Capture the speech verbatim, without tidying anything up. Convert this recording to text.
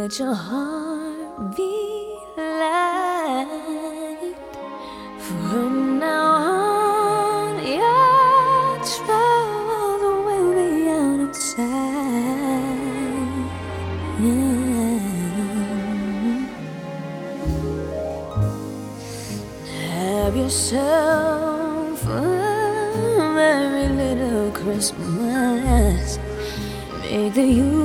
let your heart be light. From now on, your troubles will be out of sight. Yeah. Have yourself a merry little Christmas. Make the